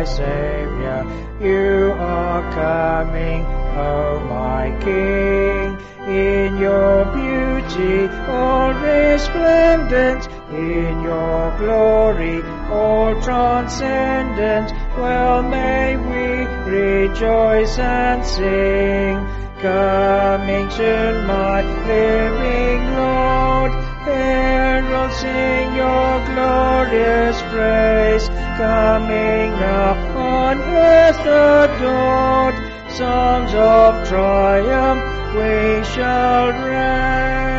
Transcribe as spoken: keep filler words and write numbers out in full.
Saviour. You are coming, O my King. In your beauty, all resplendent, in your glory, all transcendent, well may we rejoice and sing. Coming soon, my living Lord, heralds sing your glorious praise. Coming now on earth adored, songs of triumph we shall raise.